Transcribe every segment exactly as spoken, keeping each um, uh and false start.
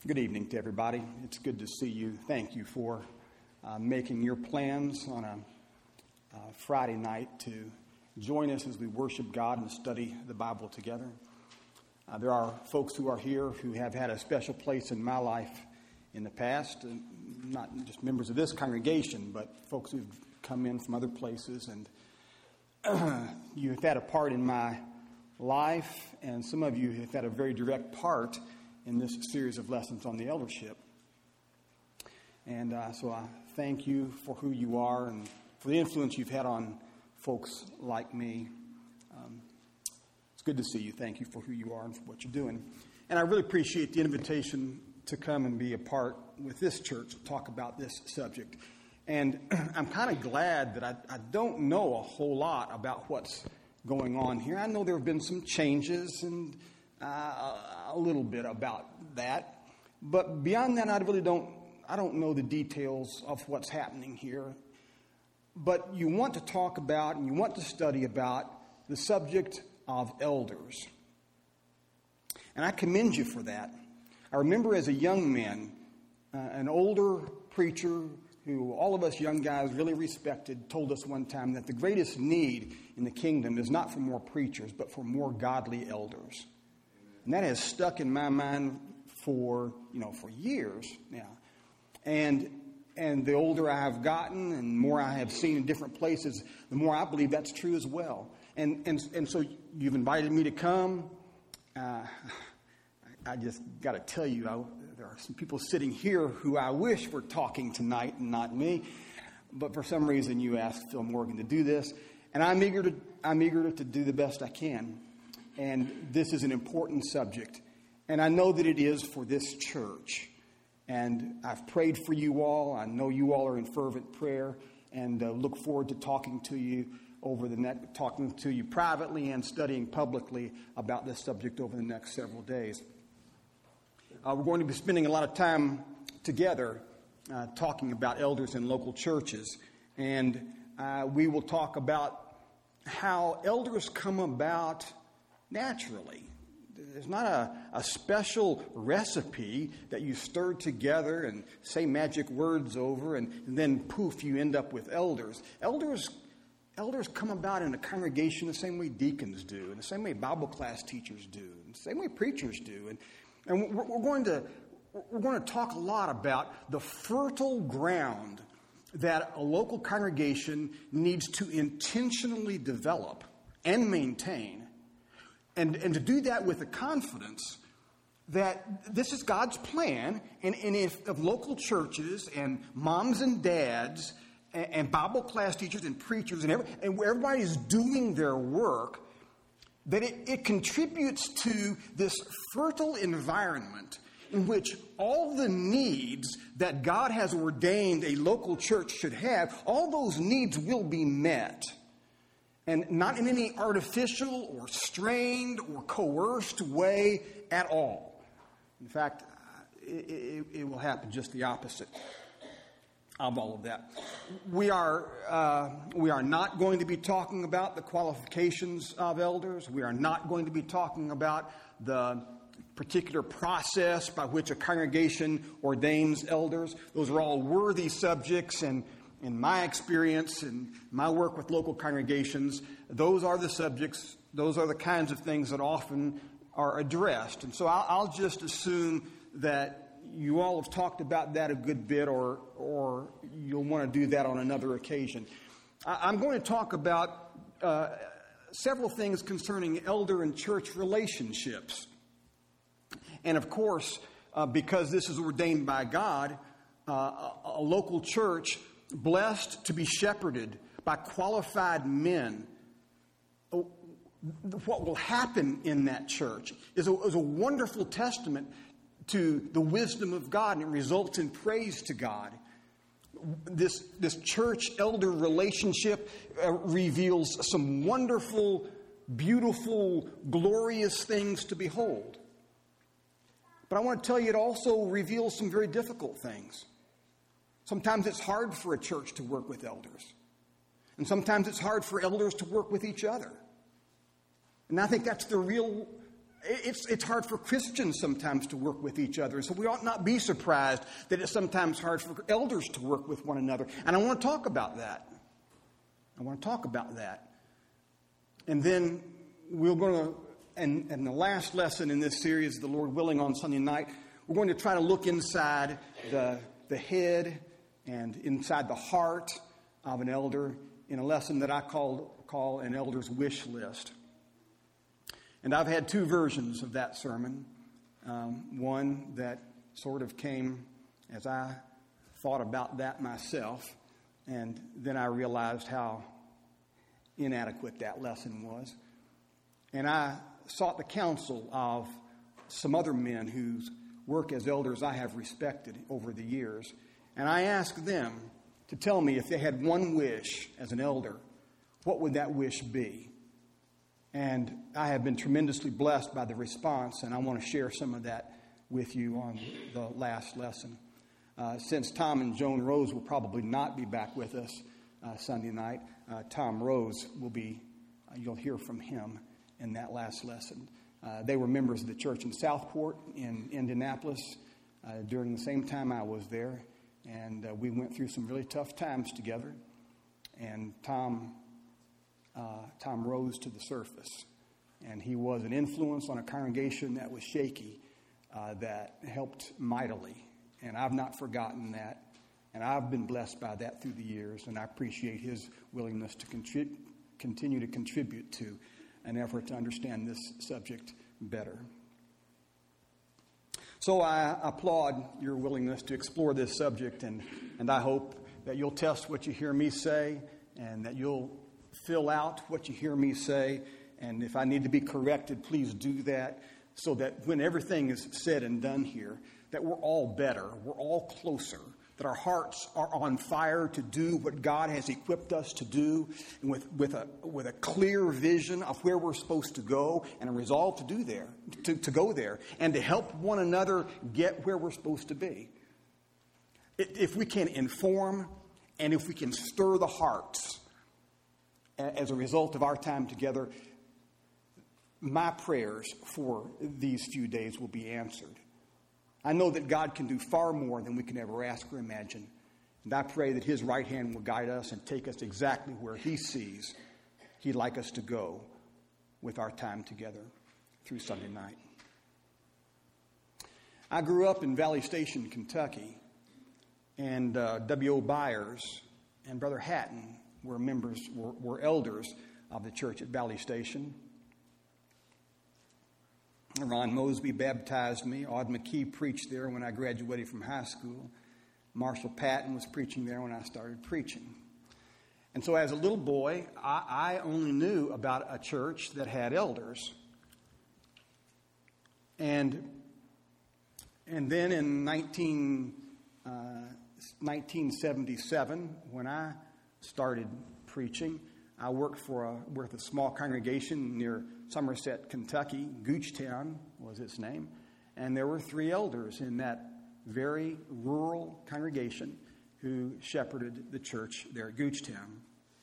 Good evening to everybody. It's good to see you. Thank you for uh, making your plans on a uh, Friday night to join us as we worship God and study the Bible together. Uh, there are folks who are here who have had a special place in my life in the past, and not just members of this congregation, but folks who've come in from other places, and uh, you've had a part in my life, and some of you have had a very direct part in this series of lessons on the eldership. And uh, so I thank you for who you are and for the influence you've had on folks like me. Um, it's good to see you. Thank you for who you are and for what you're doing. And I really appreciate the invitation to come and be a part with this church to talk about this subject. And I'm kind of glad that I, I don't know a whole lot about what's going on here. I know there have been some changes and Uh, a little bit about that, but beyond that, I really don't. I don't know the details of what's happening here. But you want to talk about and you want to study about the subject of elders, and I commend you for that. I remember as a young man, uh, an older preacher who all of us young guys really respected told us one time that the greatest need in the kingdom is not for more preachers, but for more godly elders. And that has stuck in my mind for, you know, for years now. And and the older I have gotten and more I have seen in different places, the more I believe that's true as well. And and and so you've invited me to come. Uh, I just got to tell you, I, there are some people sitting here who I wish were talking tonight and not me. But for some reason you asked Phil Morgan to do this. And I'm eager to I'm eager to do the best I can. And this is an important subject. And I know that it is for this church. And I've prayed for you all. I know you all are in fervent prayer. And uh, look forward to talking to you over the next, talking to you privately and studying publicly about this subject over the next several days. Uh, we're going to be spending a lot of time together uh, talking about elders in local churches. And uh, we will talk about how elders come about naturally. There's not a, a special recipe that you stir together and say magic words over and, and then poof, you end up with elders. Elders elders come about in a congregation the same way deacons do, in the same way Bible class teachers do, in the same way preachers do. And, and we're, we're going to we're going to talk a lot about the fertile ground that a local congregation needs to intentionally develop and maintain. And, and to do that with the confidence that this is God's plan, and, and if of local churches and moms and dads and, and Bible class teachers and preachers and, every, and everybody's doing their work, that it, it contributes to this fertile environment in which all the needs that God has ordained a local church should have, all those needs will be met. And not in any artificial or strained or coerced way at all. In fact, it, it, it will happen just the opposite of all of that. We are uh, we are not going to be talking about the qualifications of elders. We are not going to be talking about the particular process by which a congregation ordains elders. Those are all worthy subjects, and in my experience and my work with local congregations, those are the subjects, those are the kinds of things that often are addressed. And so I'll, I'll just assume that you all have talked about that a good bit, or or you'll want to do that on another occasion. I, I'm going to talk about uh, several things concerning elder and church relationships. And of course, uh, because this is ordained by God, uh, a, a local church blessed to be shepherded by qualified men, what will happen in that church is a, is a wonderful testament to the wisdom of God, and it results in praise to God. This, this church elder relationship uh, reveals some wonderful, beautiful, glorious things to behold. But I want to tell you, it also reveals some very difficult things. Sometimes it's hard for a church to work with elders. And sometimes it's hard for elders to work with each other. And I think that's the real It's, it's hard for Christians sometimes to work with each other. So we ought not be surprised that it's sometimes hard for elders to work with one another. And I want to talk about that. I want to talk about that. And then we're going to, and, and the last lesson in this series, the Lord willing, on Sunday night, we're going to try to look inside the, the head and inside the heart of an elder in a lesson that I call, call an elder's wish list. And I've had two versions of that sermon. Um, one that sort of came as I thought about that myself, and then I realized how inadequate that lesson was. And I sought the counsel of some other men whose work as elders I have respected over the years. And I asked them to tell me, if they had one wish as an elder, what would that wish be? And I have been tremendously blessed by the response, and I want to share some of that with you on the last lesson. Uh, since Tom and Joan Rose will probably not be back with us uh, Sunday night, uh, Tom Rose will be, uh, you'll hear from him in that last lesson. Uh, they were members of the church in Southport in Indianapolis uh, during the same time I was there, and uh, we went through some really tough times together. And Tom... Uh, Tom rose to the surface, and he was an influence on a congregation that was shaky, uh, that helped mightily, and I've not forgotten that, and I've been blessed by that through the years, and I appreciate his willingness to contrib- continue to contribute to an effort to understand this subject better. So I applaud your willingness to explore this subject, and, and I hope that you'll test what you hear me say, and that you'll fill out what you hear me say, and if I need to be corrected, please do that, so that when everything is said and done here, that we're all better, we're all closer, that our hearts are on fire to do what God has equipped us to do, and with, with, a, with a clear vision of where we're supposed to go, and a resolve to do there, to, to go there, and to help one another get where we're supposed to be. If we can inform, and if we can stir the hearts as a result of our time together, my prayers for these few days will be answered. I know that God can do far more than we can ever ask or imagine. And I pray that his right hand will guide us and take us exactly where he sees he'd like us to go with our time together through Sunday night. I grew up in Valley Station, Kentucky, and uh, W O. Byers and Brother Hatton were members, were, were elders of the church at Valley Station. Ron Mosby baptized me. Aud McKee preached there when I graduated from high school. Marshall Patton was preaching there when I started preaching. And so as a little boy, I, I only knew about a church that had elders. And, and then in nineteen, uh, nineteen seventy-seven, when I started preaching, I worked for a, with a small congregation near Somerset, Kentucky. Goochtown was its name. And there were three elders in that very rural congregation who shepherded the church there at Goochtown.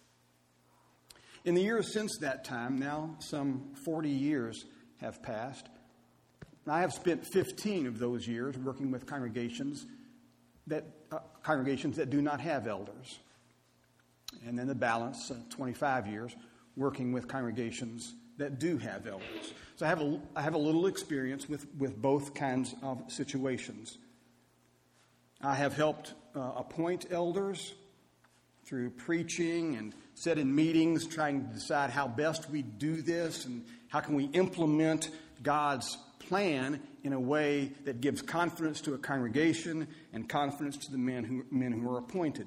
In the years since that time, now some forty years have passed. I have spent fifteen of those years working with congregations that uh, congregations that do not have elders. And then the balance, uh, twenty-five years, working with congregations that do have elders. So I have a, I have a little experience with, with both kinds of situations. I have helped uh, appoint elders through preaching and sit in meetings trying to decide how best we do this and how can we implement God's plan in a way that gives confidence to a congregation and confidence to the men who, men who are appointed.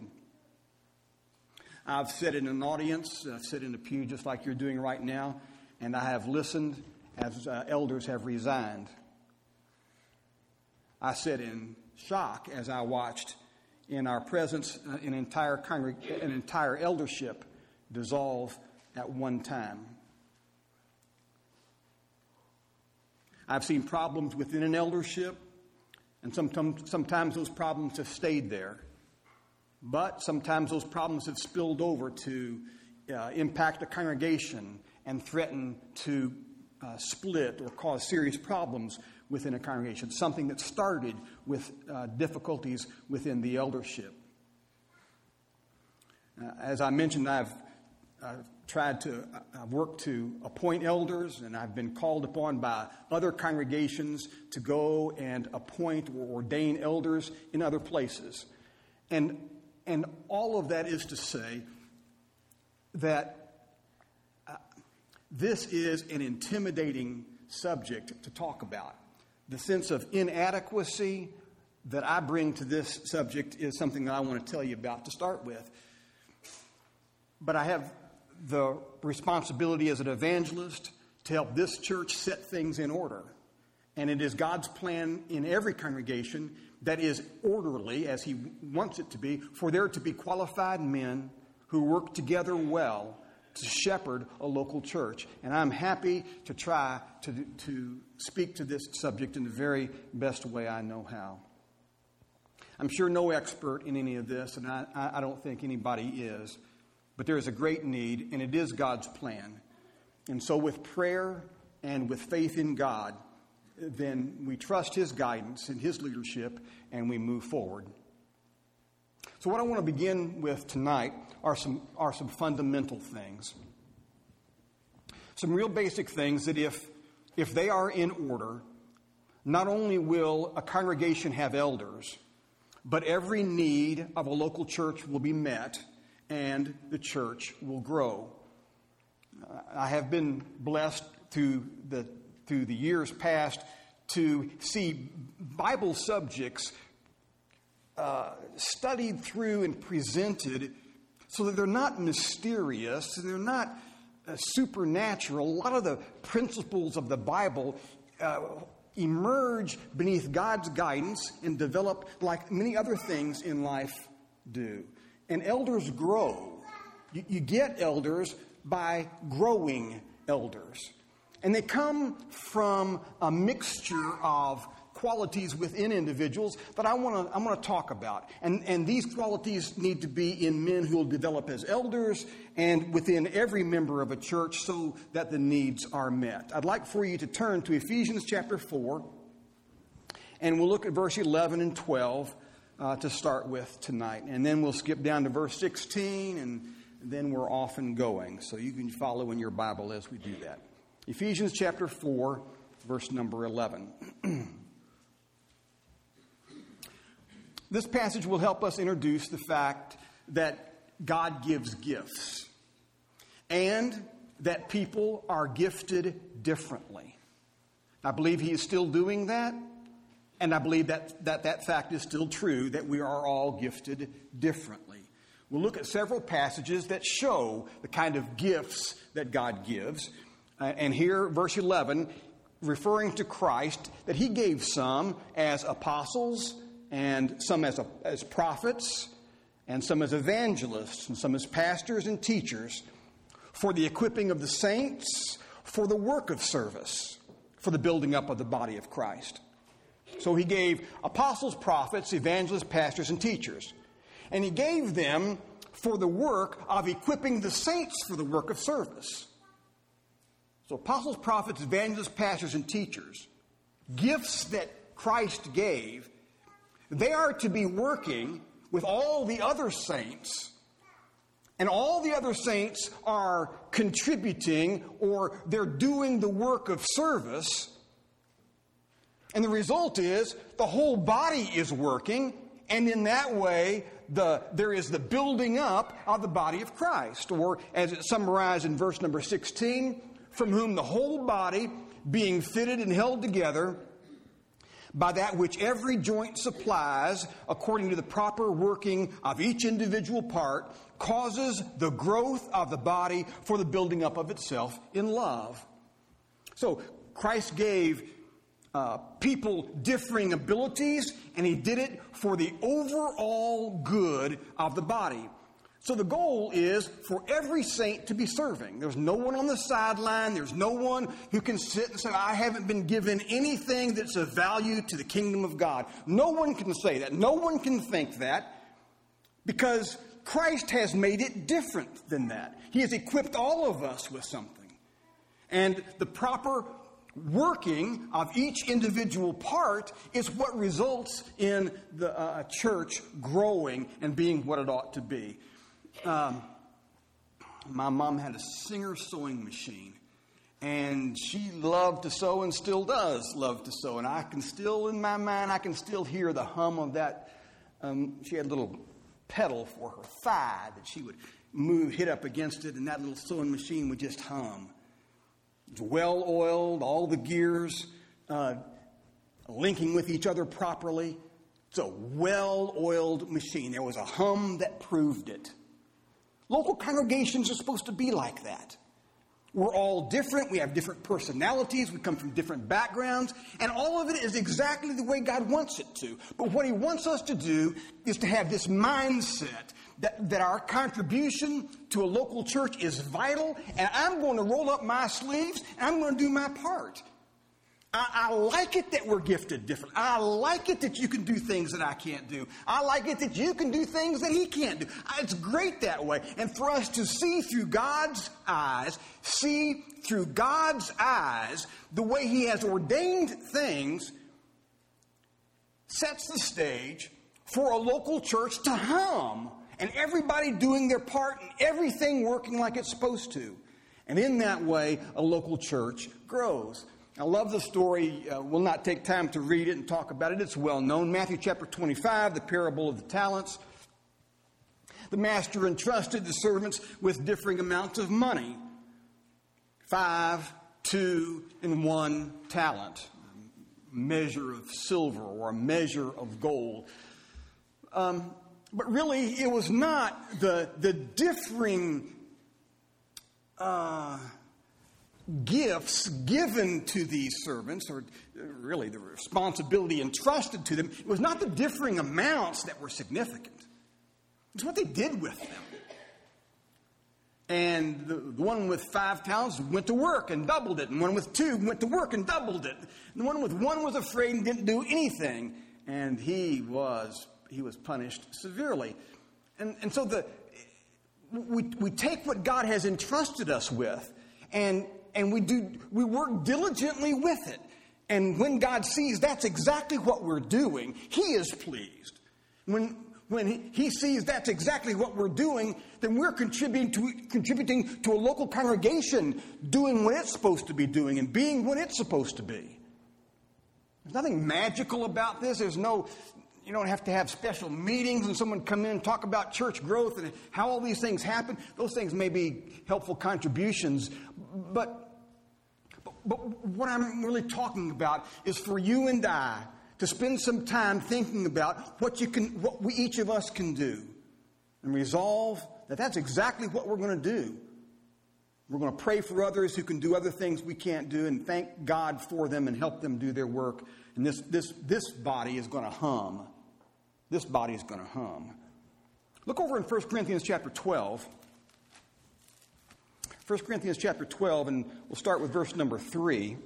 I've sat in an audience, I've sat in a pew just like you're doing right now, and I have listened as uh, elders have resigned. I sat in shock as I watched in our presence uh, an entire congreg- an entire eldership dissolve at one time. I've seen problems within an eldership, and sometimes, sometimes those problems have stayed there. But sometimes those problems have spilled over to uh, impact the congregation and threaten to uh, split or cause serious problems within a congregation, something that started with uh, difficulties within the eldership. Uh, as I mentioned, I've, I've tried to I've worked to appoint elders, and I've been called upon by other congregations to go and appoint or ordain elders in other places. And, and all of that is to say that uh, this is an intimidating subject to talk about. The sense of inadequacy that I bring to this subject is something that I want to tell you about to start with. But I have the responsibility as an evangelist to help this church set things in order. And it is God's plan in every congregation that is orderly, as He wants it to be, for there to be qualified men who work together well to shepherd a local church. And I'm happy to try to, to speak to this subject in the very best way I know how. I'm sure no expert in any of this, and I, I don't think anybody is. But there is a great need, and it is God's plan. And so with prayer and with faith in God, then we trust His guidance and His leadership, and we move forward. So what I want to begin with tonight are some, are some fundamental things. Some real basic things that if, if they are in order, not only will a congregation have elders, but every need of a local church will be met, and the church will grow. Uh, I have been blessed through the through the years past to see Bible subjects uh, studied through and presented so that they're not mysterious and they're not uh, supernatural. A lot of the principles of the Bible uh, emerge beneath God's guidance and develop like many other things in life do. And elders grow. You, you get elders by growing elders. And they come from a mixture of qualities within individuals that I want to I want to talk about. And, and these qualities need to be in men who will develop as elders and within every member of a church so that the needs are met. I'd like for you to turn to Ephesians chapter four, and we'll look at verse eleven and twelve. Uh, to start with tonight. And then we'll skip down to verse sixteen, and then we're off and going. So you can follow in your Bible as we do that. Ephesians chapter four, verse number eleven. This passage will help us introduce the fact that God gives gifts and that people are gifted differently. I believe He is still doing that. And I believe that, that that fact is still true, that we are all gifted differently. We'll look at several passages that show the kind of gifts that God gives. Uh, and here, verse eleven, referring to Christ, that He gave some as apostles, and some as, a, as prophets, and some as evangelists, and some as pastors and teachers, for the equipping of the saints, for the work of service, for the building up of the body of Christ. So He gave apostles, prophets, evangelists, pastors, and teachers. And He gave them for the work of equipping the saints for the work of service. So apostles, prophets, evangelists, pastors, and teachers, gifts that Christ gave, they are to be working with all the other saints. And all the other saints are contributing, or they're doing the work of service. And the result is the whole body is working, and in that way, the, there is the building up of the body of Christ. Or, as it's summarized in verse number sixteen, from whom the whole body, being fitted and held together by that which every joint supplies, according to the proper working of each individual part, causes the growth of the body for the building up of itself in love. So Christ gave Uh, people differing abilities, and He did it for the overall good of the body. So the goal is for every saint to be serving. There's no one on the sideline. There's no one who can sit and say, I haven't been given anything that's of value to the kingdom of God. No one can say that. No one can think that, because Christ has made it different than that. He has equipped all of us with something. And the proper working of each individual part is what results in the uh, church growing and being what it ought to be. Um, my mom had a Singer sewing machine, and she loved to sew and still does love to sew. And I can still, in my mind, I can still hear the hum of that. Um, she had a little pedal for her thigh that she would move, hit up against it, and that little sewing machine would just hum. It's well oiled, all the gears uh, linking with each other properly. It's a well oiled machine. There was a hum that proved it. Local congregations are supposed to be like that. We're all different. We have different personalities. We come from different backgrounds. And all of it is exactly the way God wants it to. But what he wants us to do is to have this mindset that, that our contribution to a local church is vital. And I'm going to roll up my sleeves and I'm going to do my part. I, I like it that we're gifted different. I like it that you can do things that I can't do. I like it that you can do things that he can't do. It's great that way. And for us to see through God's eyes, see through God's eyes, the way he has ordained things, sets the stage for a local church to hum. And everybody doing their part and everything working like it's supposed to. And in that way, a local church grows. I love the story. Uh, we'll not take time to read it and talk about it. It's well known. Matthew chapter twenty-five, the parable of the talents. The master entrusted the servants with differing amounts of money. Five, two, and one talent. A measure of silver or a measure of gold. Um, but really, it was not the, the differing Uh, gifts given to these servants, or really the responsibility entrusted to them. It was not the differing amounts that were significant. It's what they did with them. And the, the one with five talents went to work and doubled it. And one with two went to work and doubled it. And the one with one was afraid and didn't do anything. And he was he was punished severely. And, and so the we, we take what God has entrusted us with, and And we do we work diligently with it. And when God sees that's exactly what we're doing, he is pleased. When when he sees that's exactly what we're doing, then we're contributing to contributing to a local congregation doing what it's supposed to be doing and being what it's supposed to be. There's nothing magical about this. There's no You don't have to have special meetings and someone come in and talk about church growth and how all these things happen. Those things may be helpful contributions, but But what I'm really talking about is for you and I to spend some time thinking about what you can, what we, each of us can do, and resolve that that's exactly what we're going to do. We're going to pray for others who can do other things we can't do, and thank God for them and help them do their work. And this this this body is going to hum. This body is going to hum. Look over in First Corinthians chapter twelve. First Corinthians chapter twelve, and we'll start with verse number three.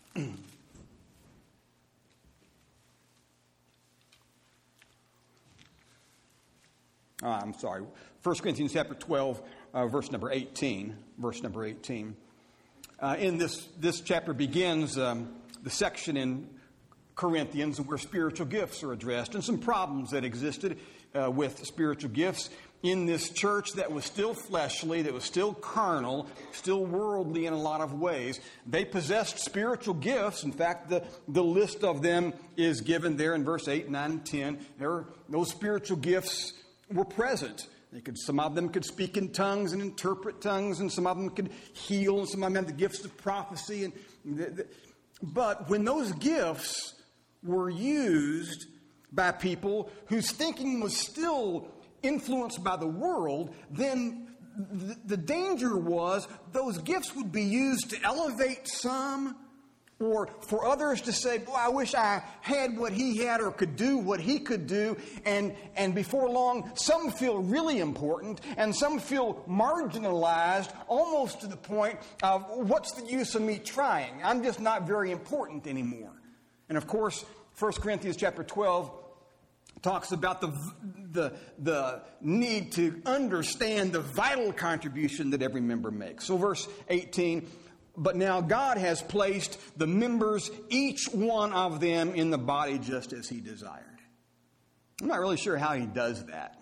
oh, I'm sorry. First Corinthians chapter twelve, uh, verse number eighteen. Verse number eighteen. Uh, in this, this chapter begins um, the section in Corinthians where spiritual gifts are addressed and some problems that existed uh, with spiritual gifts in this church that was still fleshly, that was still carnal, still worldly in a lot of ways. They possessed spiritual gifts. In fact, the, the list of them is given there in verse eight, nine, and ten. There, those spiritual gifts were present. They could, some of them could speak in tongues and interpret tongues, and some of them could heal, and some of them had the gifts of prophecy. And the, the, but when those gifts were used by people whose thinking was still influenced by the world, then the, the danger was those gifts would be used to elevate some, or for others to say, boy, I wish I had what he had or could do what he could do. And, and before long, some feel really important and some feel marginalized almost to the point of what's the use of me trying? I'm just not very important anymore. And of course, First Corinthians chapter twelve talks about the, the, the need to understand the vital contribution that every member makes. So verse eighteen, But now God has placed the members, each one of them, in the body just as he desired. I'm not really sure how he does that.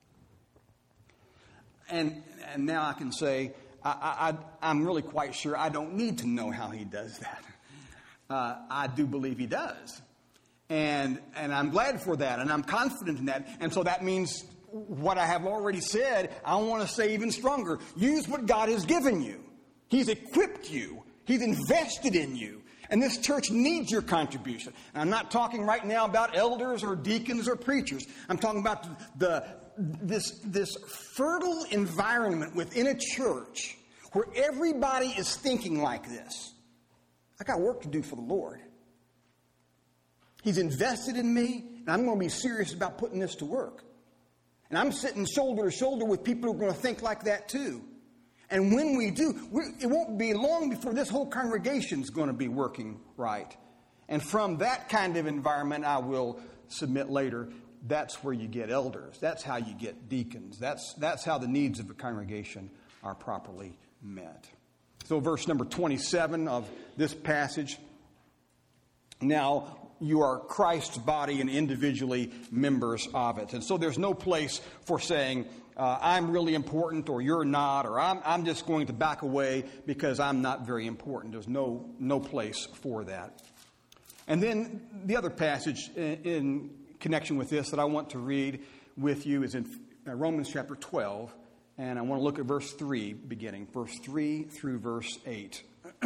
And and now I can say, I, I, I'm really quite sure I don't need to know how he does that. Uh, I do believe he does. And and I'm glad for that, and I'm confident in that. And so that means what I have already said, I want to say even stronger. Use what God has given you. He's equipped you. He's invested in you. And this church needs your contribution. And I'm not talking right now about elders or deacons or preachers. I'm talking about the this this fertile environment within a church where everybody is thinking like this. I got work to do for the Lord. He's invested in me, and I'm going to be serious about putting this to work. And I'm sitting shoulder to shoulder with people who are going to think like that too. And when we do, we, it won't be long before this whole congregation is going to be working right. And from that kind of environment, I will submit later, that's where you get elders. That's how you get deacons. That's, that's how the needs of a congregation are properly met. So verse number twenty-seven of this passage. Now you are Christ's body and individually members of it. And so there's no place for saying, uh, I'm really important or you're not, or I'm, I'm just going to back away because I'm not very important. There's no, no place for that. And then the other passage in, in connection with this that I want to read with you is in Romans chapter twelve. And I want to look at verse three beginning. Verse three through verse eight.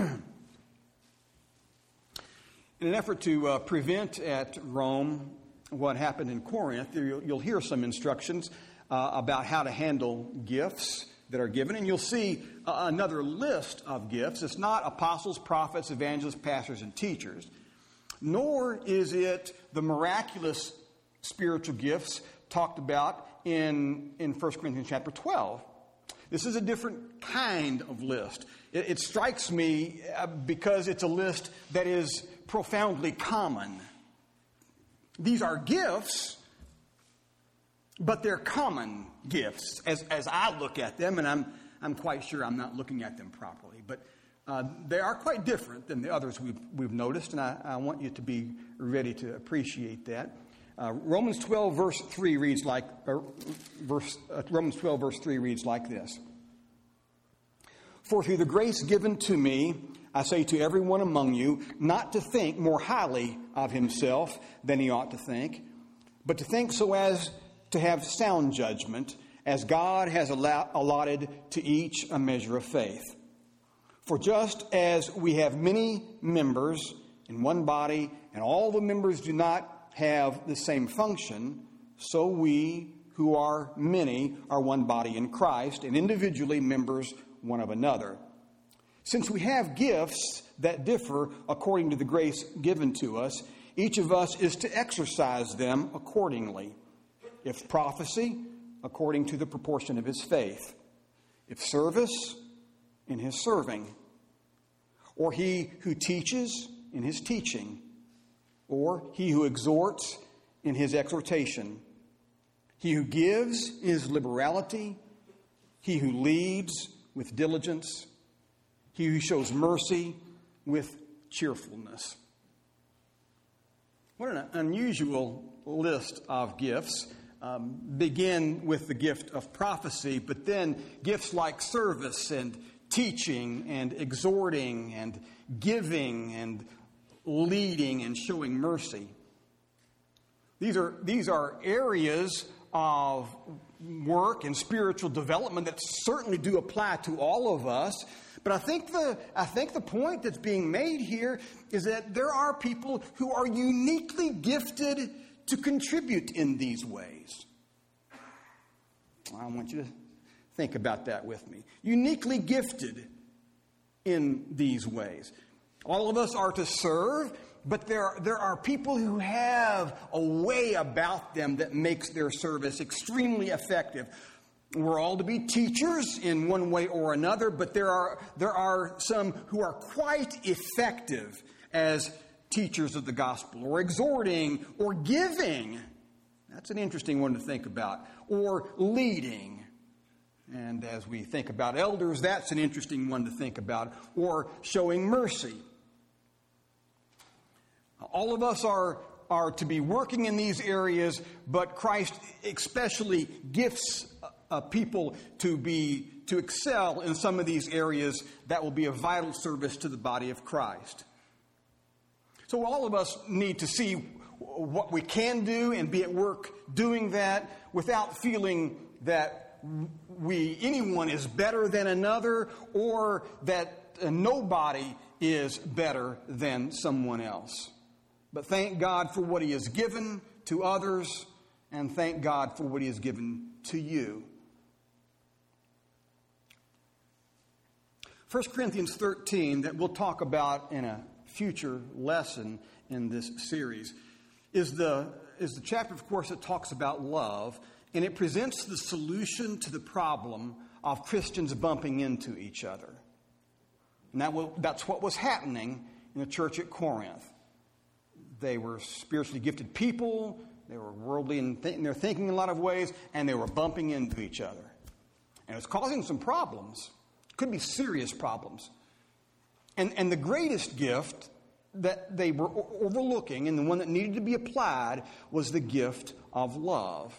In an effort to uh, prevent at Rome what happened in Corinth, you'll, you'll hear some instructions uh, about how to handle gifts that are given. And you'll see uh, another list of gifts. It's not apostles, prophets, evangelists, pastors, and teachers. Nor is it the miraculous spiritual gifts talked about in, in First Corinthians chapter twelve. This is a different kind of list. It, it strikes me uh, because it's a list that is profoundly common. These are gifts, but they're common gifts as, as I look at them, and I'm, I'm quite sure I'm not looking at them properly. But uh, they are quite different than the others we've, we've noticed, and I, I want you to be ready to appreciate that. Uh, Romans twelve verse three reads like or verse uh, Romans twelve verse three reads like this. For through the grace given to me, I say to everyone among you, not to think more highly of himself than he ought to think, but to think so as to have sound judgment, as God has allotted to each a measure of faith. For just as we have many members in one body, and all the members do not have the same function, so we who are many are one body in Christ, and individually members one of another. Since we have gifts that differ according to the grace given to us, each of us is to exercise them accordingly. If prophecy, according to the proportion of his faith. If service, in his serving. Or he who teaches, in his teaching. Or he who exhorts, in his exhortation. He who gives, in his liberality. He who leads, with diligence. He who shows mercy, with cheerfulness. What an unusual list of gifts. Um, begin with the gift of prophecy, but then gifts like service and teaching and exhorting and giving and leading and showing mercy. These are, these are areas of work and spiritual development that certainly do apply to all of us. But I think the I think the point that's being made here is that there are people who are uniquely gifted to contribute in these ways. I want you to think about that with me. Uniquely gifted in these ways. All of us are to serve, but there, there are people who have a way about them that makes their service extremely effective. We're all to be teachers in one way or another, but there are there are some who are quite effective as teachers of the gospel, or exhorting, or giving. That's an interesting one to think about. Or leading. And as we think about elders, that's an interesting one to think about. Or showing mercy. All of us are, are to be working in these areas, but Christ especially gifts uh, people to be to excel in some of these areas that will be a vital service to the body of Christ. So all of us need to see what we can do and be at work doing that without feeling that we anyone is better than another or that uh, nobody is better than someone else. But thank God for what He has given to others, and thank God for what He has given to you. First Corinthians thirteen, that we'll talk about in a future lesson in this series, is the, is the chapter, of course, that talks about love, and it presents the solution to the problem of Christians bumping into each other. And that will, that's what was happening in the church at Corinth. They were spiritually gifted people. They were worldly in, th- in their thinking in a lot of ways, and they were bumping into each other. And it was causing some problems. Could be serious problems. And, and the greatest gift that they were overlooking, and the one that needed to be applied, was the gift of love.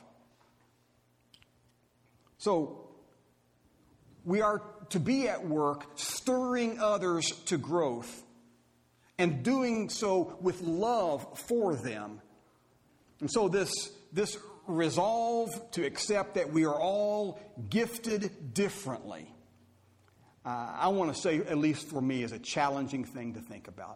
So, we are to be at work stirring others to growth, and doing so with love for them. And so this, this resolve to accept that we are all gifted differently, uh, I want to say, at least for me, is a challenging thing to think about.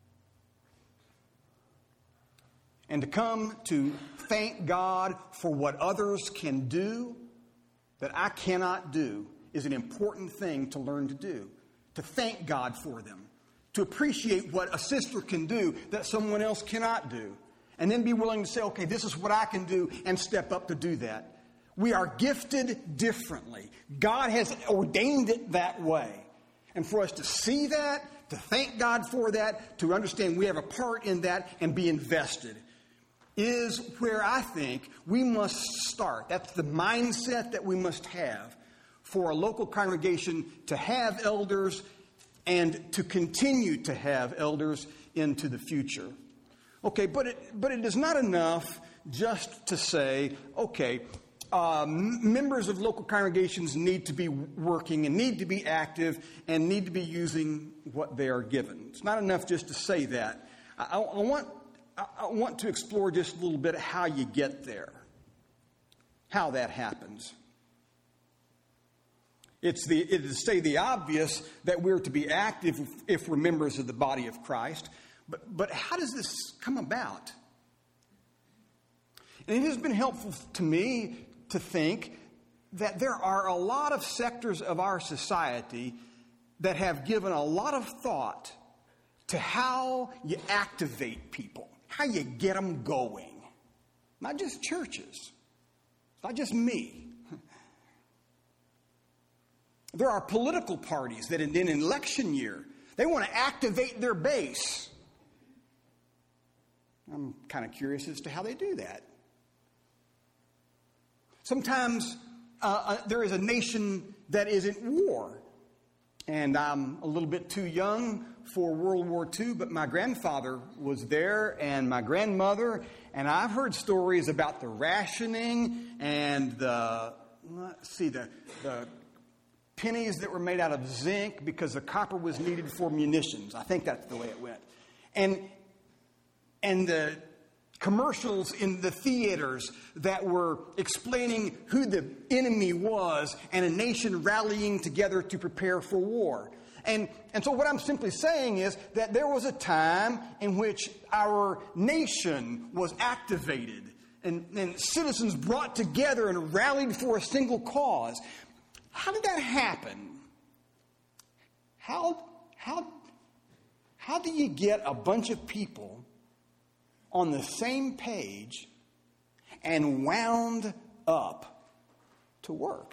And to come to thank God for what others can do that I cannot do is an important thing to learn to do. To thank God for them. To appreciate what a sister can do that someone else cannot do. And then be willing to say, okay, this is what I can do, and step up to do that. We are gifted differently. God has ordained it that way. And for us to see that, to thank God for that, to understand we have a part in that and be invested, is where I think we must start. That's the mindset that we must have for a local congregation to have elders and to continue to have elders into the future. Okay, but it, but it is not enough just to say, okay, uh, members of local congregations need to be working and need to be active and need to be using what they are given. It's not enough just to say that. I, I want I want to explore just a little bit how you get there, how that happens. It's the it is to say the obvious that we're to be active if, if we're members of the body of Christ. But, but how does this come about? And it has been helpful to me to think that there are a lot of sectors of our society that have given a lot of thought to how you activate people, how you get them going. Not just churches, not just me. There are political parties that in an election year, they want to activate their base. I'm kind of curious as to how they do that. Sometimes uh, uh, there is a nation that is at war. And I'm a little bit too young for World War Two, but my grandfather was there and my grandmother. And I've heard stories about the rationing and the, let's see, the, the pennies that were made out of zinc because the copper was needed for munitions. I think that's the way it went. And And the commercials in the theaters that were explaining who the enemy was and a nation rallying together to prepare for war. And, and so what I'm simply saying is that there was a time in which our nation was activated and, and citizens brought together and rallied for a single cause. How did that happen? How, how, how do you get a bunch of people on the same page and wound up to work?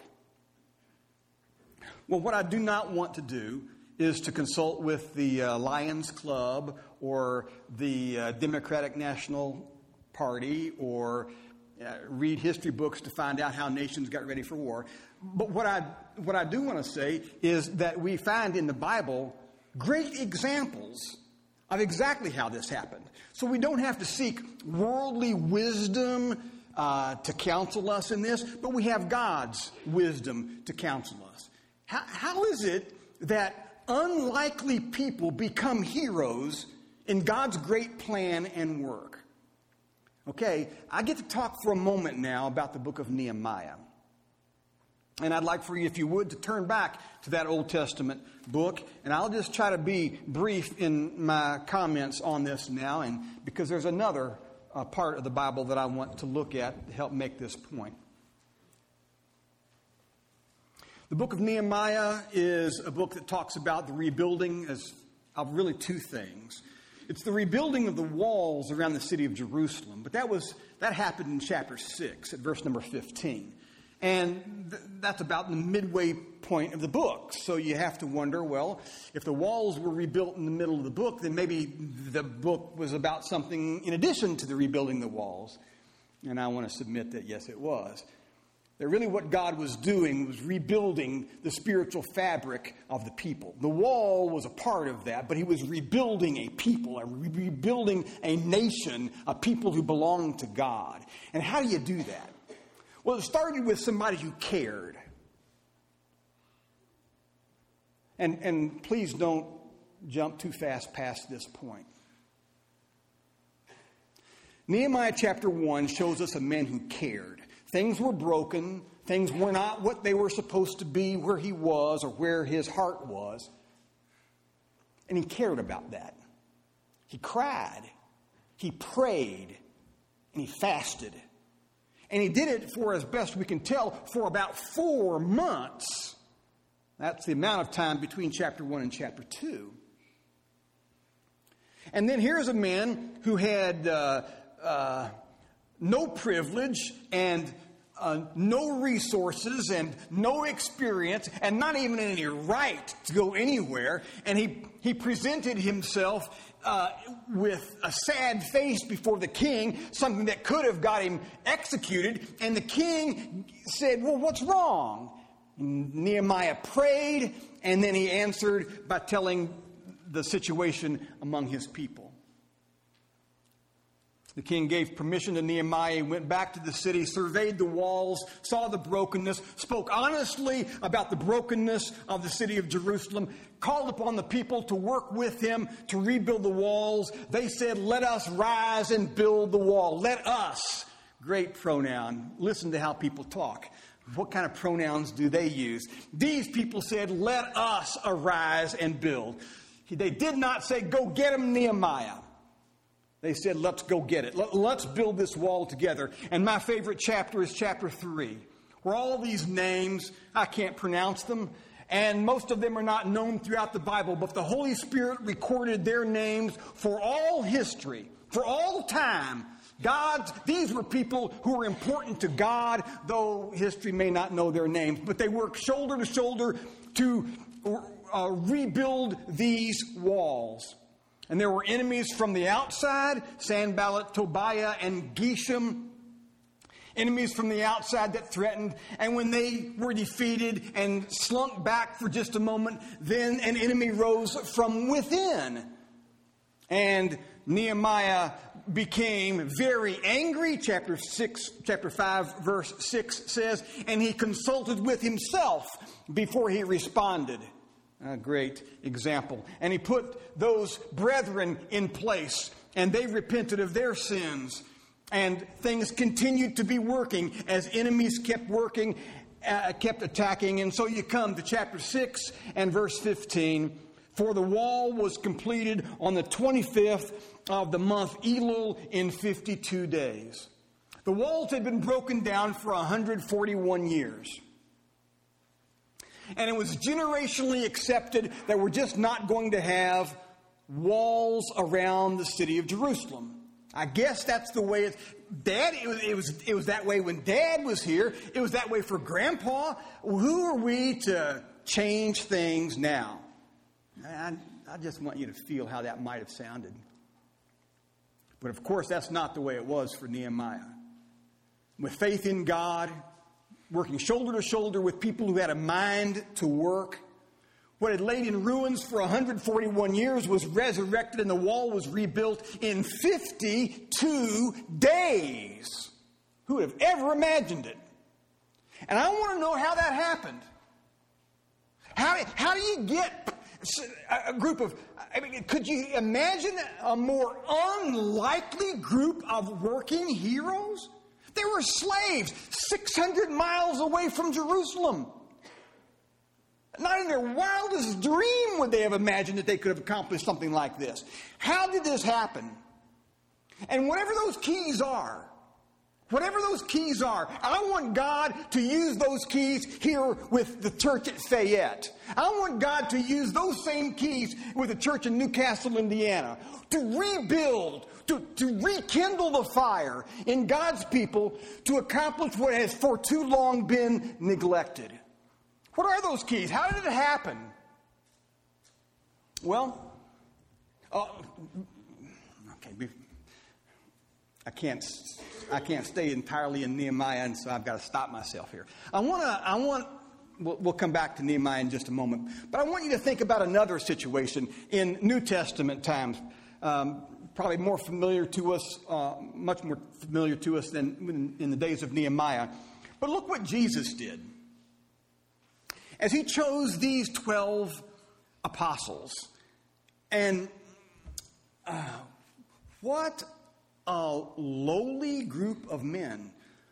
Well, what I do not want to do is to consult with the uh, Lions Club or the uh, Democratic National Party or uh, read history books to find out how nations got ready for war. But what I, what I do want to say is that we find in the Bible great examples of exactly how this happened. So we don't have to seek worldly wisdom uh, to counsel us in this, but we have God's wisdom to counsel us. How, how is it that unlikely people become heroes in God's great plan and work? Okay, I get to talk for a moment now about the book of Nehemiah. And I'd like for you, if you would, to turn back to that Old Testament book. And I'll just try to be brief in my comments on this now, and because there's another uh, part of the Bible that I want to look at to help make this point. The book of Nehemiah is a book that talks about the rebuilding as of really two things. It's the rebuilding of the walls around the city of Jerusalem, but that was that happened in chapter six at verse number fifteen. And th- that's about the midway point of the book. So you have to wonder, well, if the walls were rebuilt in the middle of the book, then maybe the book was about something in addition to the rebuilding the walls. And I want to submit that, yes, it was. That really what God was doing was rebuilding the spiritual fabric of the people. The wall was a part of that, but he was rebuilding a people, a re- rebuilding a nation, a people who belonged to God. And how do you do that? Well, it started with somebody who cared. And, and please don't jump too fast past this point. Nehemiah chapter one shows us a man who cared. Things were broken. Things were not what they were supposed to be, where he was or where his heart was. And he cared about that. He cried. He prayed. And he fasted. And he did it for, as best we can tell, for about four months. That's the amount of time between chapter one and chapter two. And then here's a man who had uh, uh, no privilege and uh, no resources and no experience and not even any right to go anywhere. And he, he presented himself Uh, with a sad face before the king, something that could have got him executed. And the king said, well, what's wrong? And Nehemiah prayed, and then he answered by telling the situation among his people. The king gave permission to Nehemiah. He went back to the city, surveyed the walls, saw the brokenness, spoke honestly about the brokenness of the city of Jerusalem, called upon the people to work with him to rebuild the walls. They said, let us rise and build the wall. Let us. Great pronoun. Listen to how people talk. What kind of pronouns do they use? These people said, let us arise and build. They did not say, go get him, Nehemiah. They said, let's go get it. Let's build this wall together. And my favorite chapter is chapter three, where all these names, I can't pronounce them, and most of them are not known throughout the Bible, but the Holy Spirit recorded their names for all history, for all time. God, these were people who were important to God, though history may not know their names, but they worked shoulder to shoulder to uh, rebuild these walls. And there were enemies from the outside, Sanballat, Tobiah, and Geshem. Enemies from the outside that threatened. And when they were defeated and slunk back for just a moment, then an enemy rose from within. And Nehemiah became very angry. Chapter six, chapter five, verse six says, and he consulted with himself before he responded. A great example. And he put those brethren in place, and they repented of their sins. And things continued to be working as enemies kept working, uh, kept attacking. And so you come to chapter six and verse fifteen. For the wall was completed on the twenty-fifth of the month Elul in fifty-two days. The walls had been broken down for one hundred forty-one years. And it was generationally accepted that we're just not going to have walls around the city of Jerusalem. I guess that's the way it's... Dad, it was, it was it was that way when Dad was here. It was that way for Grandpa. Who are we to change things now? I, I just want you to feel how that might have sounded. But of course, that's not the way it was for Nehemiah. with faith in God, working shoulder to shoulder with people who had a mind to work. What had laid in ruins for one hundred forty-one years was resurrected, and the wall was rebuilt in fifty-two days. Who would have ever imagined it? And I want to know how that happened. How, how do you get a group of, I mean, could you imagine a more unlikely group of working heroes? They were slaves six hundred miles away from Jerusalem. Not in their wildest dream would they have imagined that they could have accomplished something like this. How did this happen? And whatever those keys are, whatever those keys are, I want God to use those keys here with the church at Fayette. I want God to use those same keys with the church in Newcastle, Indiana, to rebuild, to, to rekindle the fire in God's people to accomplish what has for too long been neglected. What are those keys? How did it happen? Well, uh, okay, I can't, I can't stay entirely in Nehemiah, and so I've got to stop myself here. I want to, I want, we'll, we'll come back to Nehemiah in just a moment, but I want you to think about another situation in New Testament times, um, probably more familiar to us, uh, much more familiar to us than in, in the days of Nehemiah. But look what Jesus did. As he chose these twelve apostles, and uh, what a lowly group of men,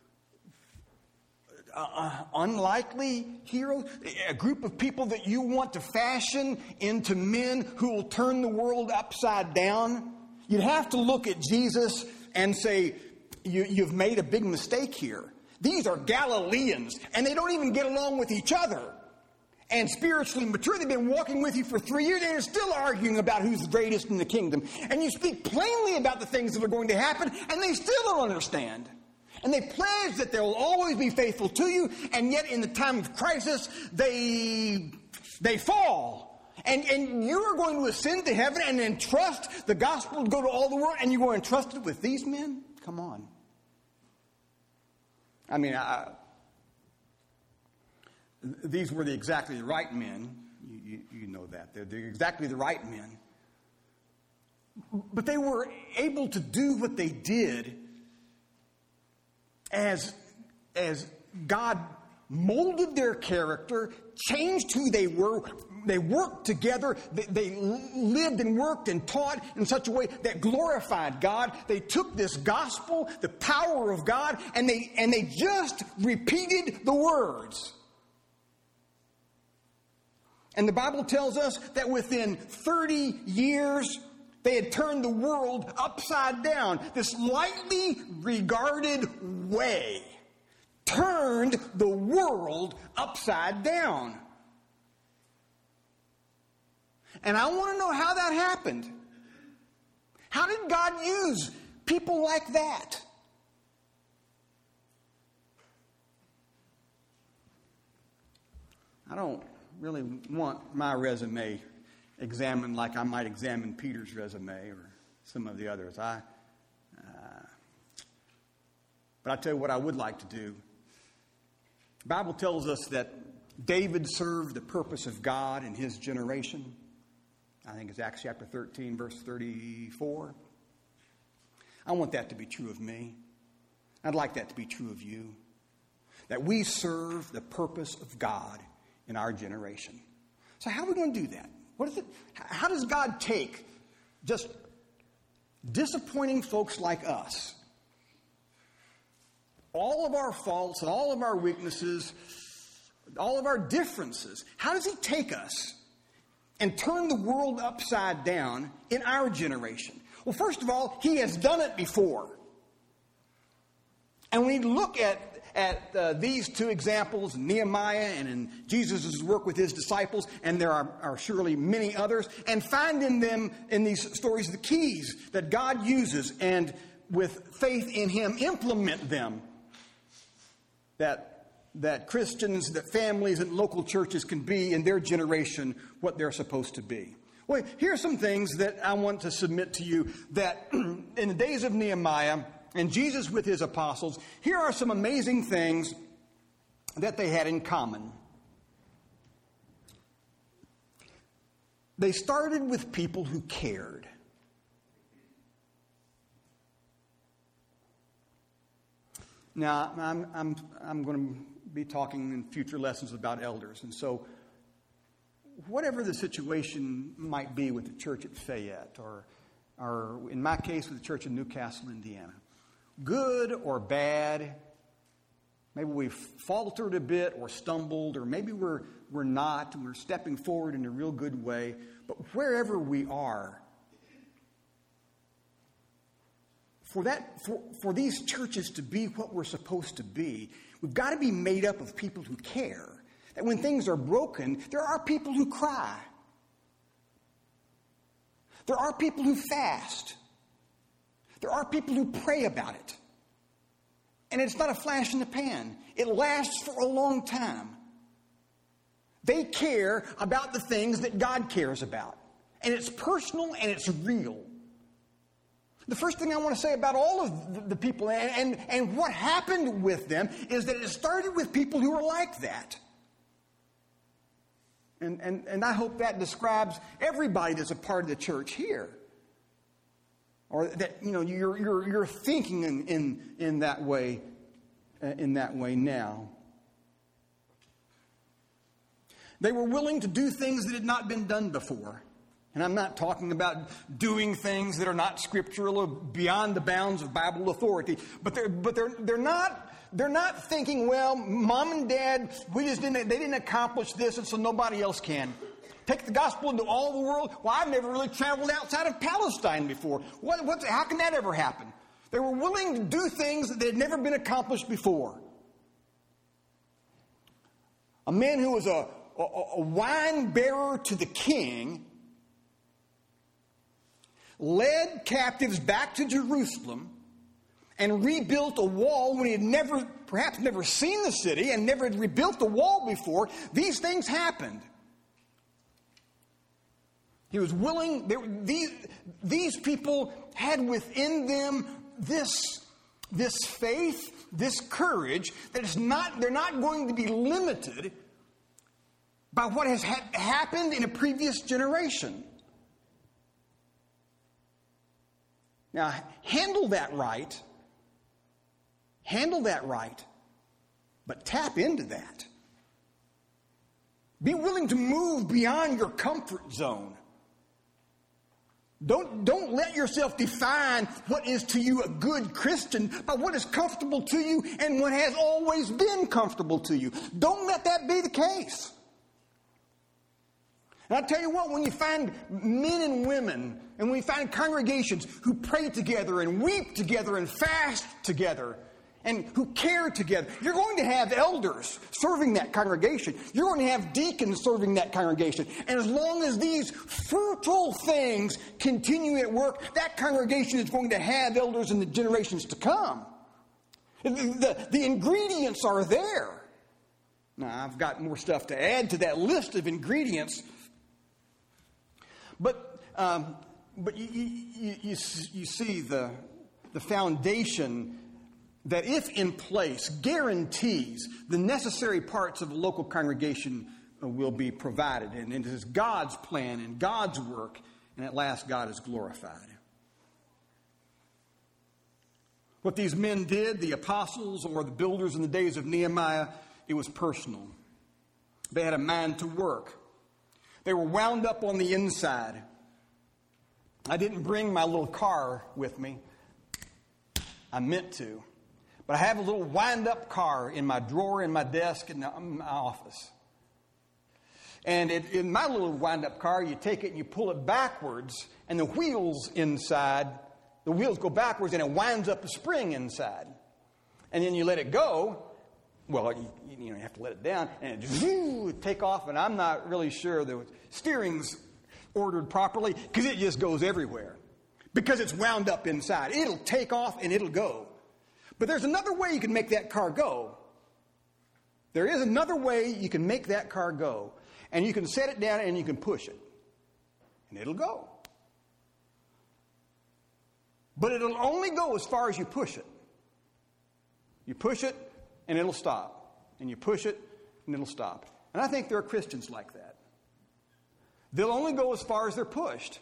uh, uh, unlikely heroes, a group of people that you want to fashion into men who will turn the world upside down. You'd have to look at Jesus and say, you, you've made a big mistake here. These are Galileans, and they don't even get along with each other. And spiritually mature, they've been walking with you for three years, and they're still arguing about who's the greatest in the kingdom. And you speak plainly about the things that are going to happen, and they still don't understand. And they pledge that they'll always be faithful to you, and yet in the time of crisis, they they fall. And, and you are going to ascend to heaven and entrust the gospel to go to all the world, and you're going to entrust it with these men? Come on. I mean, I... These were the exactly the right men. You, you, you know that. They're, they're exactly the right men. But they were able to do what they did as, as God molded their character, changed who they were. They worked together. They, they lived and worked and taught in such a way that glorified God. They took this gospel, the power of God, and they, and they just repeated the words. And the Bible tells us that within thirty years, they had turned the world upside down. This lightly regarded way turned the world upside down. And I want to know how that happened. How did God use people like that? I don't really want my resume examined like I might examine Peter's resume or some of the others. I, uh, but I tell you what I would like to do. The Bible tells us that David served the purpose of God in his generation. I think it's Acts chapter thirteen, verse thirty-four. I want that to be true of me. I'd like that to be true of you. That we serve the purpose of God in our generation. So how are we going to do that? What is it? How does God take just disappointing folks like us, all of our faults and all of our weaknesses, all of our differences, how does he take us and turn the world upside down in our generation? Well, first of all, he has done it before. And we look at at uh, these two examples, Nehemiah and in Jesus' work with his disciples, and there are, are surely many others, and find in them, in these stories, the keys that God uses, and with faith in him, implement them. That, that Christians, that families, and local churches can be in their generation what they're supposed to be. Well, here are some things that I want to submit to you that in the days of Nehemiah, and Jesus with his apostles, here are some amazing things that they had in common. They started with people who cared. Now, I'm, I'm, I'm going to be talking in future lessons about elders. And so, whatever the situation might be with the church at Fayette, or, or in my case, with the church in Newcastle, Indiana, good or bad, maybe we've faltered a bit or stumbled, or maybe we're, we're not, and we're stepping forward in a real good way. But wherever we are, For that, for, for these churches to be what we're supposed to be, we've got to be made up of people who care. That when things are broken, there are people who cry. There are people who fast. There are people who pray about it. And it's not a flash in the pan. It lasts for a long time. They care about the things that God cares about. And it's personal and it's real. The first thing I want to say about all of the people and, and, and what happened with them is that it started with people who were like that. And, and, and I hope that describes everybody that's a part of the church here. Or that, you know, you're, you're, you're thinking in, in, in that way, uh, in that way now. They were willing to do things that had not been done before. And I'm not talking about doing things that are not scriptural or beyond the bounds of Bible authority. But they're but they're they're not they're not thinking, well, mom and dad, we just didn't they didn't accomplish this, and so nobody else can. Take the gospel into all the world. Well, I've never really traveled outside of Palestine before. What what's how can that ever happen? They were willing to do things that had never been accomplished before. A man who was a, a, a wine bearer to the king led captives back to Jerusalem and rebuilt a wall when he had never, perhaps never seen the city and never had rebuilt the wall before. These things happened. He was willing, they, these, these people had within them this, this faith, this courage, that is not, they're not going to be limited by what has ha- happened in a previous generation. Now, handle that right. Handle that right. But tap into that. Be willing to move beyond your comfort zone. Don't, don't let yourself define what is to you a good Christian by what is comfortable to you and what has always been comfortable to you. Don't let that be the case. And I tell you what, when you find men and women, and when you find congregations who pray together and weep together and fast together and who care together, you're going to have elders serving that congregation. You're going to have deacons serving that congregation. And as long as these fertile things continue at work, that congregation is going to have elders in the generations to come. The, the, the ingredients are there. Now, I've got more stuff to add to that list of ingredients. But um, but you, you, you, you see the, the foundation that, if in place, guarantees the necessary parts of a local congregation will be provided. And it is God's plan and God's work, and at last God is glorified. What these men did, the apostles or the builders in the days of Nehemiah, it was personal. They had a mind to work. They were wound up on the inside. I didn't bring my little car with me. I meant to. But I have a little wind-up car in my drawer in my desk in, the, in my office. And it, in my little wind-up car, you take it and you pull it backwards, and the wheels inside, the wheels go backwards, and it winds up a spring inside. And then you let it go. Well, you, you know, you have to let it down, and it just whoo, take off, and I'm not really sure the steering's ordered properly because it just goes everywhere because it's wound up inside. It'll take off, and it'll go. But there's another way you can make that car go. There is another way you can make that car go, and you can set it down, and you can push it, and it'll go. But it'll only go as far as you push it. You push it, and it'll stop. And you push it, and it'll stop. And I think there are Christians like that. They'll only go as far as they're pushed.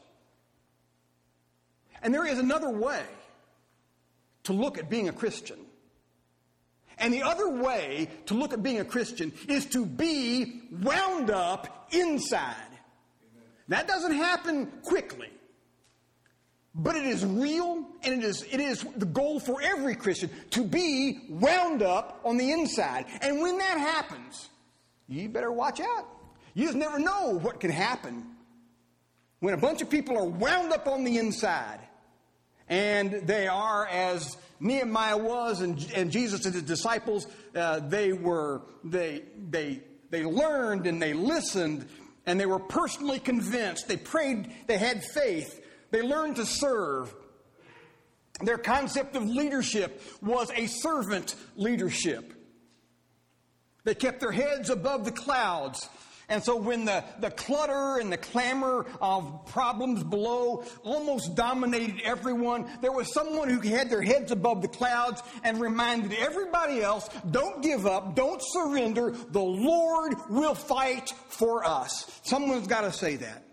And there is another way to look at being a Christian. And the other way to look at being a Christian is to be wound up inside. Amen. That doesn't happen quickly. But it is real, and it is, it is the goal for every Christian to be wound up on the inside. And when that happens, you better watch out. You just never know what can happen when a bunch of people are wound up on the inside. And they are, as Nehemiah was, and, and Jesus and his disciples, uh, they were, they, they, they learned and they listened, and they were personally convinced. They prayed, they had faith. They learned to serve. Their concept of leadership was a servant leadership. They kept their heads above the clouds. And so when the, the clutter and the clamor of problems below almost dominated everyone, there was someone who had their heads above the clouds and reminded everybody else, don't give up, don't surrender, the Lord will fight for us. Someone's got to say that.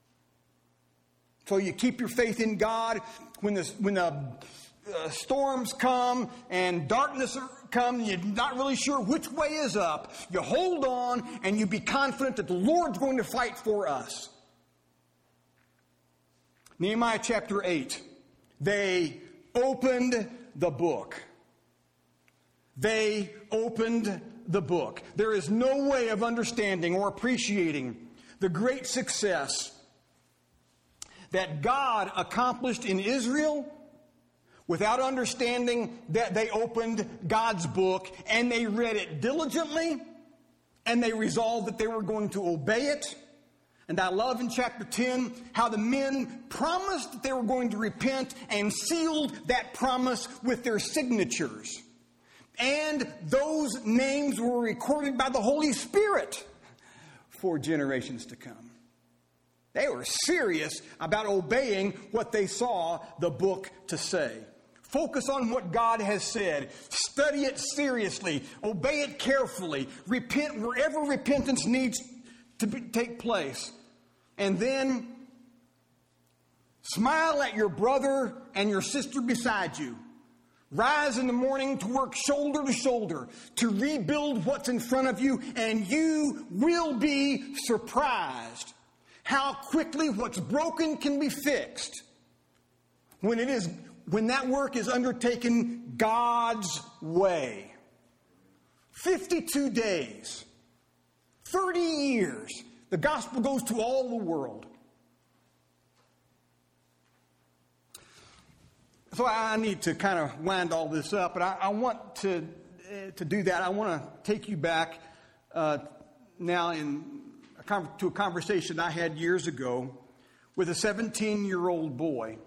So you keep your faith in God when the, when the uh, storms come and darkness come, you're not really sure which way is up. You hold on and you be confident that the Lord's going to fight for us. Nehemiah chapter eight. They opened the book. They opened the book. There is no way of understanding or appreciating the great success that God accomplished in Israel without understanding that they opened God's book and they read it diligently and they resolved that they were going to obey it. And I love in chapter ten how the men promised that they were going to repent and sealed that promise with their signatures. And those names were recorded by the Holy Spirit for generations to come. They were serious about obeying what they saw the book to say. Focus on what God has said. Study it seriously. Obey it carefully. Repent wherever repentance needs to be, take place. And then smile at your brother and your sister beside you. Rise in the morning to work shoulder to shoulder to rebuild what's in front of you, and you will be surprised how quickly what's broken can be fixed when it is when that work is undertaken God's way. fifty-two days, thirty years, the gospel goes to all the world. So I need to kind of wind all this up, but I, I want to uh, to do that. I want to take you back uh, now in to a conversation I had years ago with a seventeen-year-old boy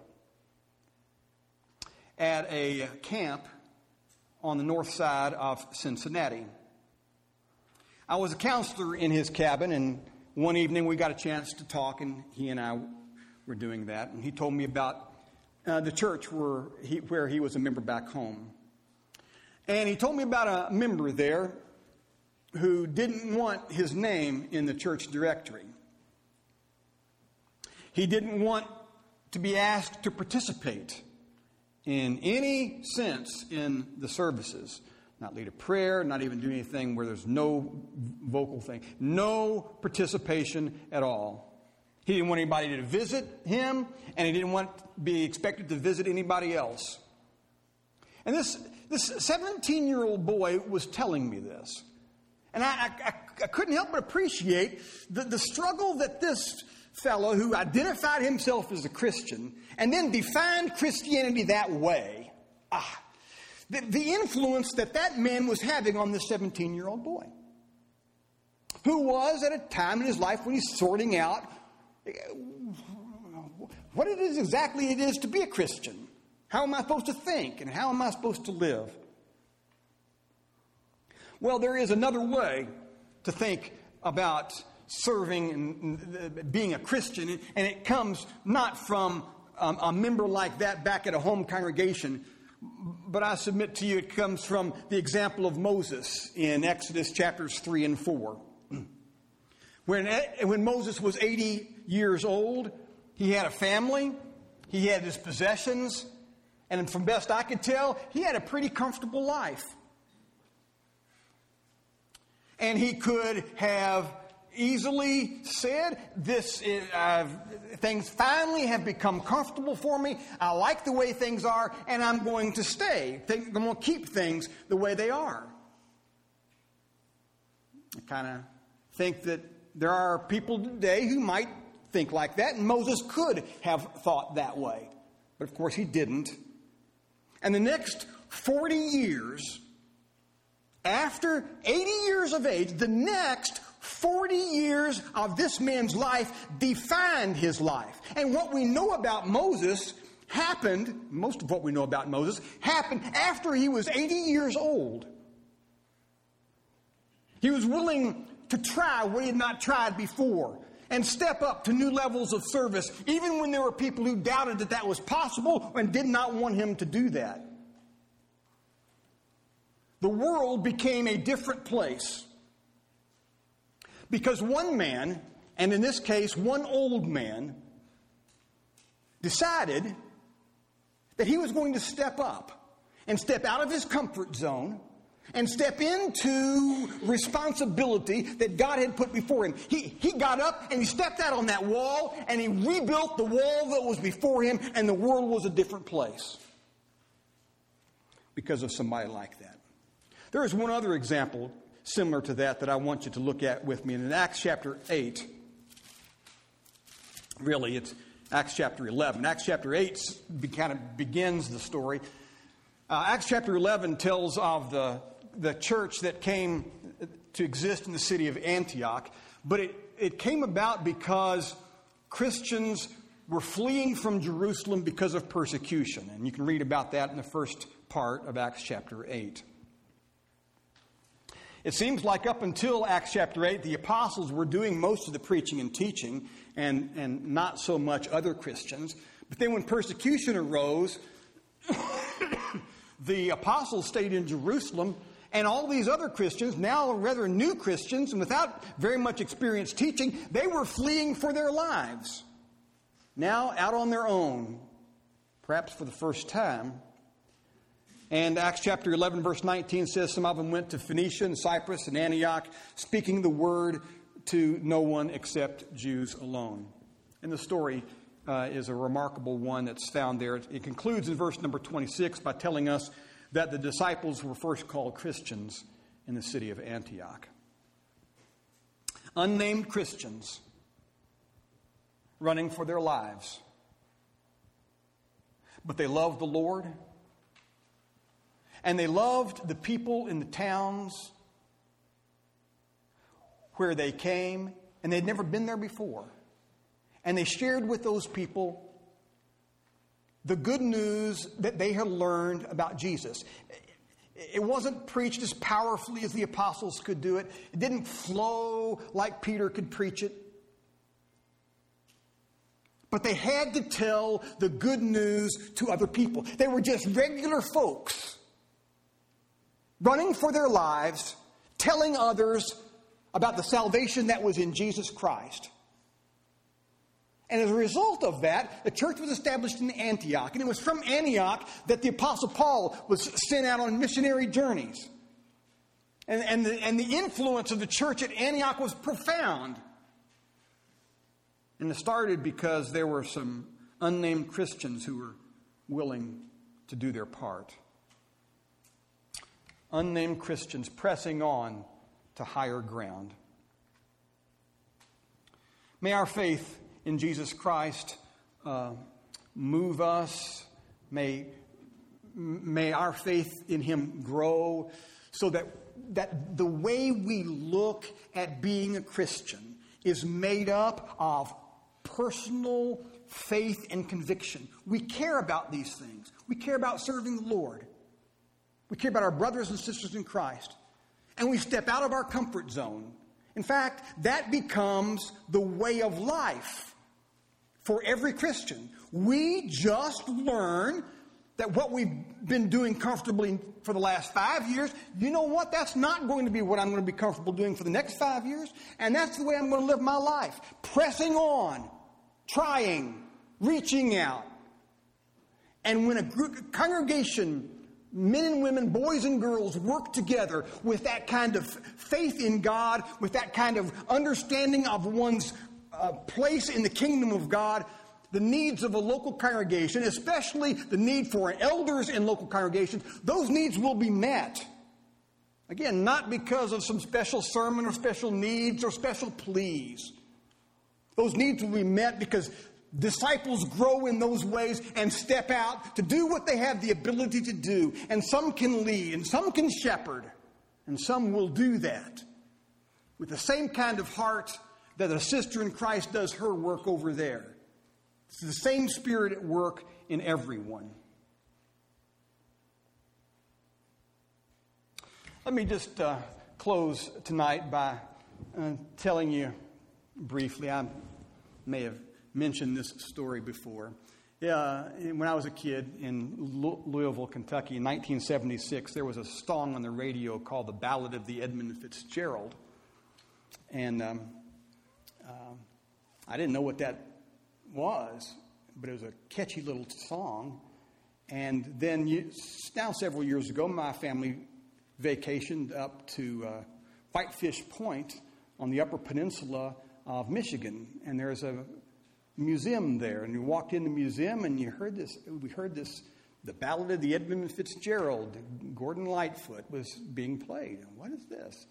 at a camp on the north side of Cincinnati. I was a counselor in his cabin, and one evening we got a chance to talk, and he and I were doing that. And he told me about uh, the church where he, where he was a member back home. And he told me about a member there who didn't want his name in the church directory. He didn't want to be asked to participate in any sense in the services. Not lead a prayer, not even do anything where there's no vocal thing. No participation at all. He didn't want anybody to visit him, and he didn't want to be expected to visit anybody else. And this, this seventeen-year-old boy was telling me this. And I, I, I couldn't help but appreciate the, the struggle that this fellow who identified himself as a Christian and then defined Christianity that way, ah, the, the influence that that man was having on this seventeen-year-old boy, who was at a time in his life when he's sorting out what it is exactly it is to be a Christian. How am I supposed to think and how am I supposed to live? Well, there is another way to think about serving and being a Christian, and it comes not from a, a member like that back at a home congregation. But I submit to you it comes from the example of Moses in Exodus chapters three and four. When, when Moses was eighty years old, he had a family, he had his possessions, and from best I could tell, he had a pretty comfortable life. And he could have easily said, "This is, uh, things finally have become comfortable for me. I like the way things are, and I'm going to stay. I'm going to keep things the way they are." I kind of think that there are people today who might think like that, and Moses could have thought that way. But of course he didn't. And the next forty years, after eighty years of age, the next forty years of this man's life defined his life. And what we know about Moses happened, most of what we know about Moses, happened after he was eighty years old. He was willing to try what he had not tried before and step up to new levels of service, even when there were people who doubted that that was possible and did not want him to do that. The world became a different place because one man, and in this case one old man, decided that he was going to step up and step out of his comfort zone and step into responsibility that God had put before him. He, he got up and he stepped out on that wall and he rebuilt the wall that was before him, and the world was a different place because of somebody like that. There is one other example similar to that that I want you to look at with me. And in Acts chapter eight, really it's Acts chapter eleven. Acts chapter eight kind of begins the story. Uh, Acts chapter eleven tells of the, the church that came to exist in the city of Antioch. But it, it came about because Christians were fleeing from Jerusalem because of persecution. And you can read about that in the first part of Acts chapter eight. It seems like up until Acts chapter eight, the apostles were doing most of the preaching and teaching, and, and not so much other Christians. But then when persecution arose, the apostles stayed in Jerusalem, and all these other Christians, now rather new Christians, and without very much experience teaching, they were fleeing for their lives. Now out on their own, perhaps for the first time. And Acts chapter eleven, verse nineteen says some of them went to Phoenicia and Cyprus and Antioch, speaking the word to no one except Jews alone. And the story uh, is a remarkable one that's found there. It concludes in verse number twenty-six by telling us that the disciples were first called Christians in the city of Antioch. Unnamed Christians running for their lives. But they loved the Lord. And they loved the people in the towns where they came, and they'd never been there before. And they shared with those people the good news that they had learned about Jesus. It wasn't preached as powerfully as the apostles could do it. It didn't flow like Peter could preach it. But they had to tell the good news to other people. They were just regular folks running for their lives, telling others about the salvation that was in Jesus Christ. And as a result of that, the church was established in Antioch. And it was from Antioch that the Apostle Paul was sent out on missionary journeys. And, and, the, and the influence of the church at Antioch was profound. And it started because there were some unnamed Christians who were willing to do their part. Unnamed Christians pressing on to higher ground. May our faith in Jesus Christ uh, move us. May, may our faith in Him grow so that, that the way we look at being a Christian is made up of personal faith and conviction. We care about these things. We care about serving the Lord. We care about our brothers and sisters in Christ. And we step out of our comfort zone. In fact, that becomes the way of life for every Christian. We just learn that what we've been doing comfortably for the last five years, you know what? That's not going to be what I'm going to be comfortable doing for the next five years. And that's the way I'm going to live my life. Pressing on, trying, reaching out. And when a group, a congregation, men and women, boys and girls work together with that kind of faith in God, with that kind of understanding of one's uh, place in the kingdom of God, the needs of a local congregation, especially the need for elders in local congregations, those needs will be met. Again, not because of some special sermon or special needs or special pleas. Those needs will be met because disciples grow in those ways and step out to do what they have the ability to do. And some can lead, and some can shepherd, and some will do that with the same kind of heart that a sister in Christ does her work over there. It's the same spirit at work in everyone. Let me just uh, close tonight by uh, telling you briefly. I may have mentioned this story before. Uh, when I was a kid in Louisville, Kentucky, in nineteen seventy-six, there was a song on the radio called The Ballad of the Edmund Fitzgerald. And um, uh, I didn't know what that was, but it was a catchy little song. And then you, now several years ago, my family vacationed up to uh, Whitefish Point on the Upper Peninsula of Michigan, and there's a museum there. And we walked in the museum, and you heard this. We heard this. The Ballad of the Edmund Fitzgerald, Gordon Lightfoot, was being played. What is this?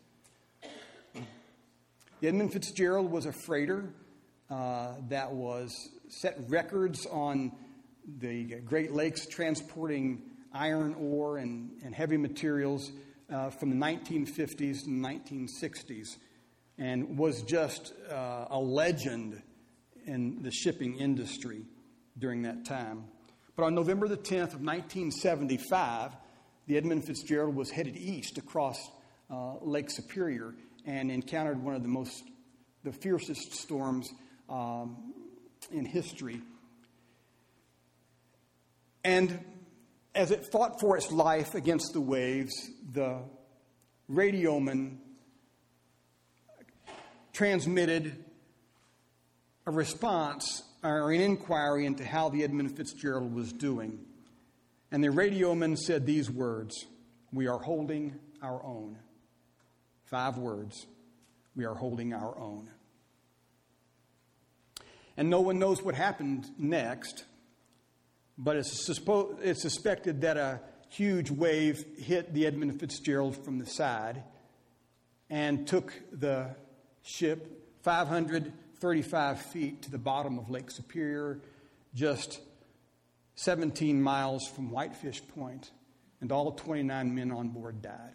The Edmund Fitzgerald was a freighter Uh, that was set records on the Great Lakes transporting iron ore and, and heavy materials uh, from the nineteen fifties and nineteen sixties, and was just uh, a legend in the shipping industry during that time. But on November the tenth of nineteen seventy-five, the Edmund Fitzgerald was headed east across uh, Lake Superior and encountered one of the most, the fiercest storms Um, in history. And as it fought for its life against the waves, the radioman transmitted a response or an inquiry into how the Edmund Fitzgerald was doing. And the radioman said these words: "We are holding our own." Five words. We are holding our own. And no one knows what happened next, but it's, suspo- it's suspected that a huge wave hit the Edmund Fitzgerald from the side and took the ship five hundred thirty-five feet to the bottom of Lake Superior, just seventeen miles from Whitefish Point, and all twenty-nine men on board died.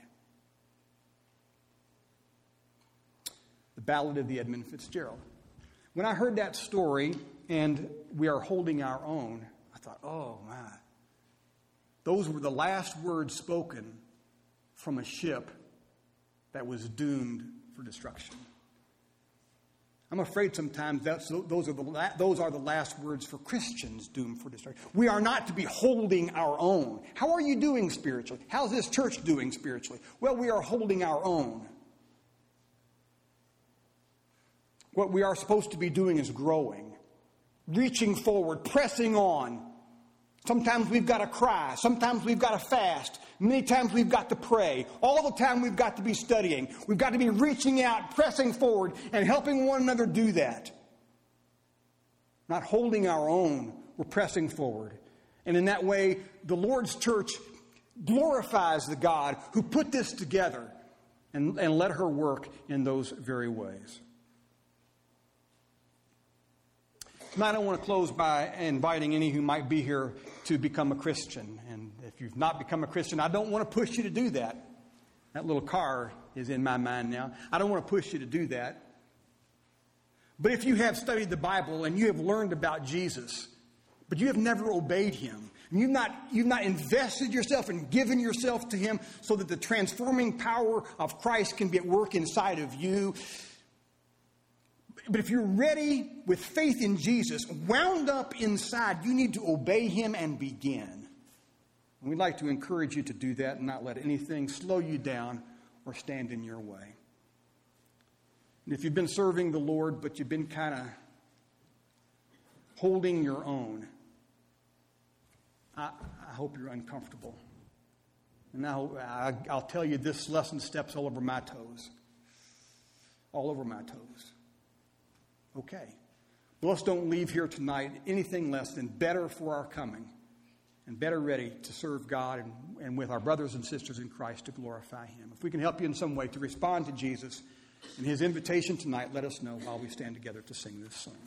The Ballad of the Edmund Fitzgerald. When I heard that story, and we are holding our own, I thought, oh, my. Those were the last words spoken from a ship that was doomed for destruction. I'm afraid sometimes that's, those, are the, those are the last words for Christians doomed for destruction. We are not to be holding our own. How are you doing spiritually? How's this church doing spiritually? Well, we are holding our own. What we are supposed to be doing is growing, reaching forward, pressing on. Sometimes we've got to cry. Sometimes we've got to fast. Many times we've got to pray. All the time we've got to be studying. We've got to be reaching out, pressing forward, and helping one another do that. Not holding our own, we're pressing forward. And in that way, the Lord's church glorifies the God who put this together and, and let her work in those very ways. Tonight I want to close by inviting any who might be here to become a Christian. And if you've not become a Christian, I don't want to push you to do that. That little car is in my mind now. I don't want to push you to do that. But if you have studied the Bible and you have learned about Jesus, but you have never obeyed him, and you've not, you've not invested yourself and given yourself to him so that the transforming power of Christ can be at work inside of you, But if you're ready with faith in Jesus, wound up inside, you need to obey him and begin. And we'd like to encourage you to do that and not let anything slow you down or stand in your way. And if you've been serving the Lord, but you've been kind of holding your own, I, I hope you're uncomfortable. And now I, I'll tell you, this lesson steps all over my toes. All over my toes. Okay. But let's don't leave here tonight anything less than better for our coming and better ready to serve God and, and with our brothers and sisters in Christ to glorify him. If we can help you in some way to respond to Jesus and his invitation tonight, let us know while we stand together to sing this song.